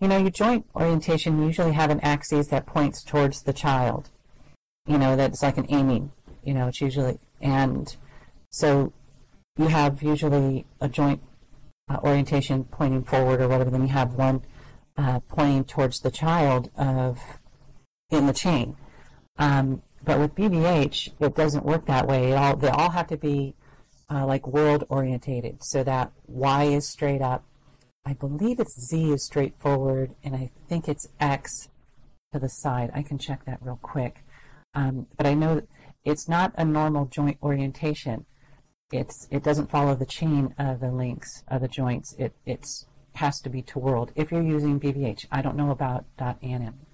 Your joint orientation usually have an axis that points towards the child. That's like an aiming. It's usually, and so you have usually a joint orientation pointing forward or whatever. Then you have one pointing towards the child in the chain. But with BBH, it doesn't work that way. They all have to be like world orientated, so that Y is straight up. I believe it's Z is straight forward, and I think it's X to the side. I can check that real quick. But I know it's not a normal joint orientation. It doesn't follow the chain of the links of the joints. It has to be to world if you're using BBH. I don't know about .anim.